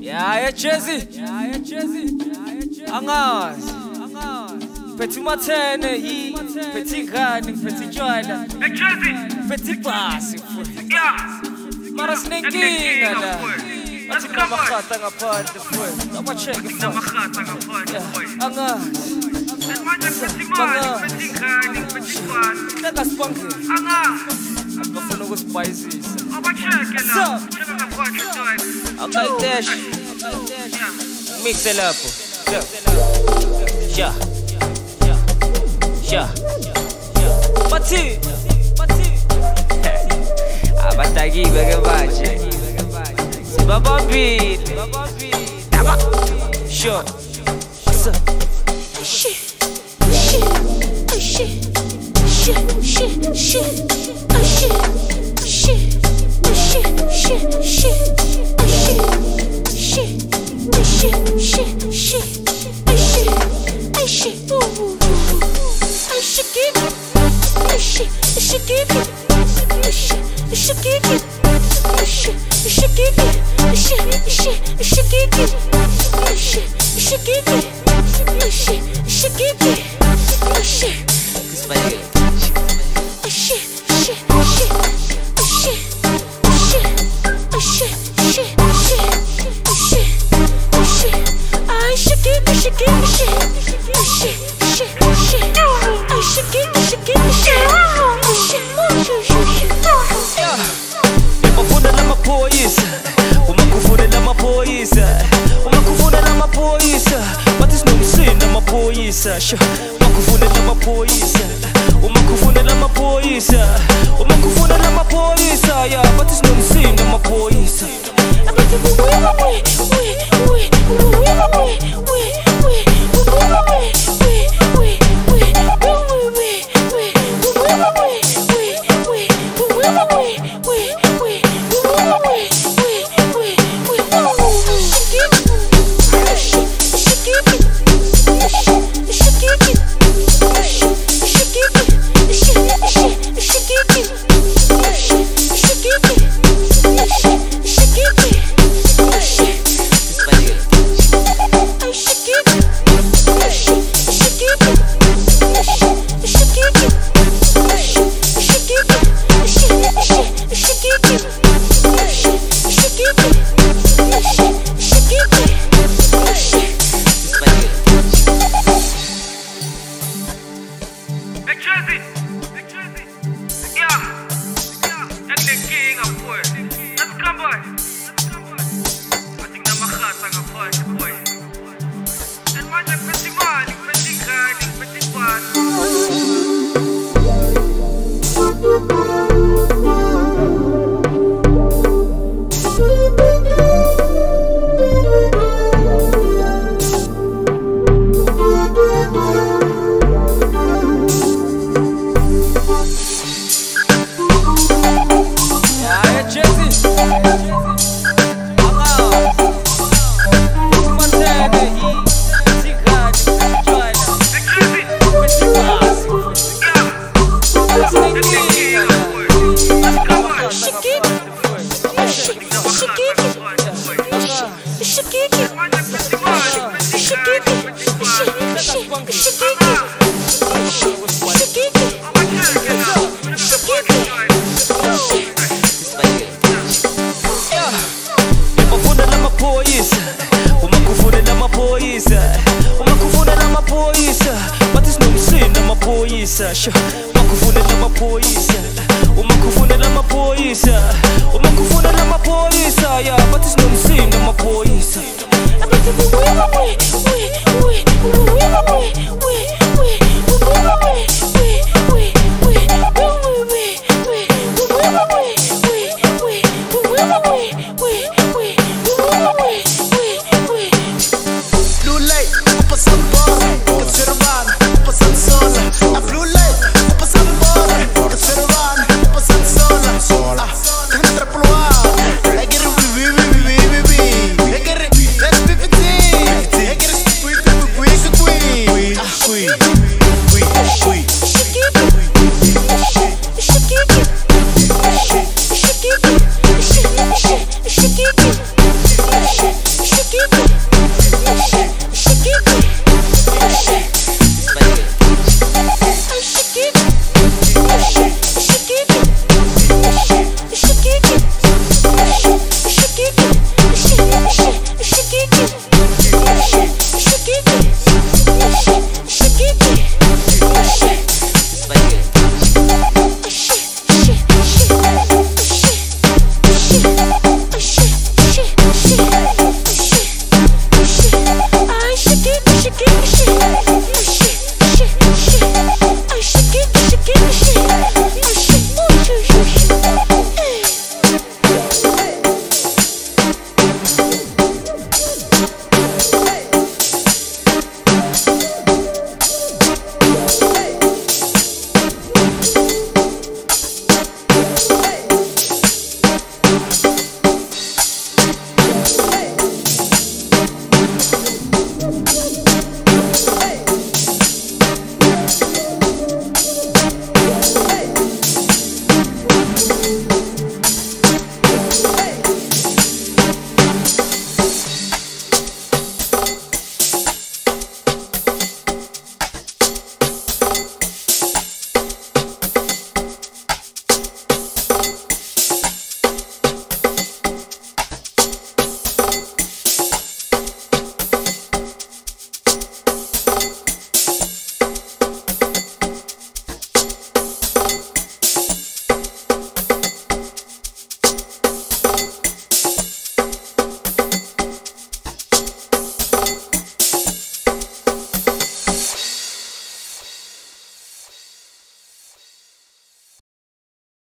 Yeah, Jazzy. Angazi. Phethi mathene yi. Phethi ngane, phethi tshwala. Jazzy. Phethi basi futhi. Yeah. Mara sinenkinga la. Athi kunamakhata ngaphandle futhi. Ama-check futhi. Kunamakhata ngaphandle futhi. Angazi. Manje phethi imali, phethi ingane, phethi ingane. Lekasibangile. Angazi. Bafuna ukusibhayisisa. Aba-check la. Check ngaphandle tshwala. Akayitesh. Mixe lapho. Sha. Bathi. Abatakiwe ke manje. Sibabambile. Daba. Sure. Umakufunela amaphoyisa, umakufunela amaphoyisa, umakufunela amaphoyisa, yeah, but it's nomsindo amaphoyisa. Umakufunela amaphoyisa, umakufunela amaphoyisa, umakufunela amaphoyisa, yeah, but it's nomsindo amaphoyisa. Shake Bye.